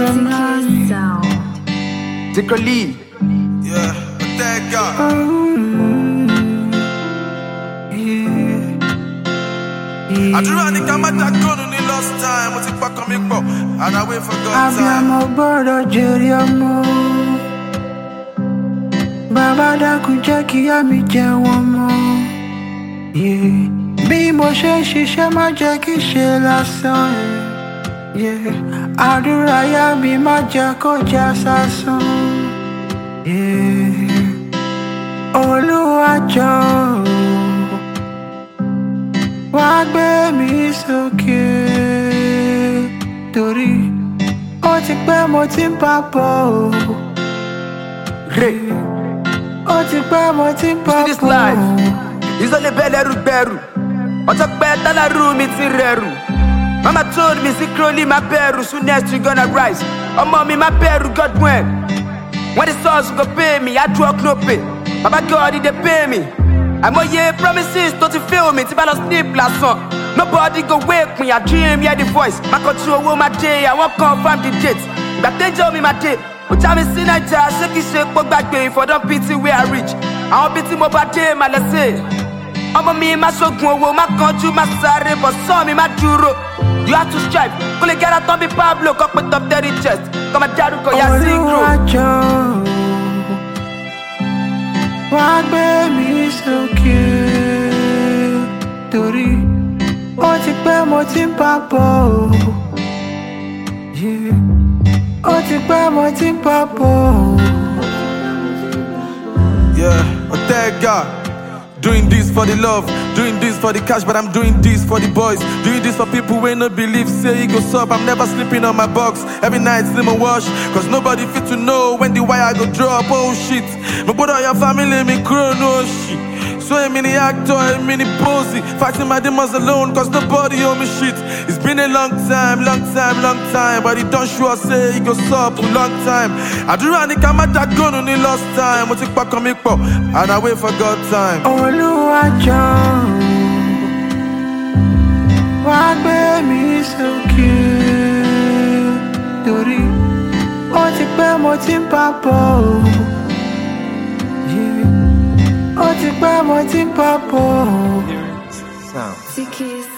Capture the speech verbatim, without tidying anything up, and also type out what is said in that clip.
Romani. Zikoli. Yeah, but that guy. I drew on the camera that gun on the last time. What's it back on me, bro? And I wait for God's time. Abbiamo bordo giriamo. Baba dákun jẹ́ kí á mi jẹ wọ́n mọ́. Bí mo ṣe ń ṣiṣẹ́ má jẹ́ kí ṣe lásán. Àdúrà yá mi má jẹ́ kó já sásán. Olúwa jọ̀ọ́ wá gbé mi sókè, torí ó ti pẹ́ mo ti ń bá bọ̀. Ó ti pẹ́ mo ti ń bá This bọ̀. life is only bẹ̀rù bẹ̀rù. Ọjọ́ pẹ́ tálárù mi ti rẹ̀rù. Mama told me secretly my bẹ̀rù, soon next you gonna rise. Ọmọ mi má bẹ̀rù God when. When the source go pay me, I drop no pay. Baba God he dey pay me. Àìmọye promises tó ti fail me, tí bá lọ sleep lásán. Nobody go wake me, I dream, hear the voice. Má kọjú owó máa dé, I wan confirm the date. Ìgbà tẹ́jọ́ mi máa dé. Ó já mi sí Naija, ṣé kìí ṣe pọ́ gbàgbé for don pity where I reach. Àwọn bí tí mo bá dé máa lọ sí. Ọmọ mi má ṣoògùn owó, má kanjú, má sáré, bọ̀ sọ́ mi má dúró. You have to strive, kó lè gẹ́ra tán bí Pablo, kọ́ pé top thirty chest. Kọ́ máa dárúkọ yá sí group. Olúwa jọ̀ọ́ wá gbé mi sókè, torí ó ti pẹ́ mo ti ń bá bọ̀. Ó ti pẹ́ mo ti ń bá bọ̀. Yeah, but that guy. Doing this for the love, doing this for the cash, but I'm doing this for the boys. Doing this for people who no believe, say it goes up. I'm never sleeping on my box. Every night slim and wash, cause nobody fit to know when the wire go drop. Oh shit, my brother, your family, me crow, no shit. So a mini actor, a mini posy, fighting my demons alone, cause nobody owe me shit. It's been a long time, long time, long time, but it don't sure say it goes up for long time. I do run the camera that gun on the last time. What's it back on me, bro? And I wait for God's time. Olúwa jọ̀ọ́ wá gbé mi sókè, torí ó ti pẹ́ mo ti ń bá bọ̀. Ó ti pẹ́ mo ti ń bá bọ̀. Sound.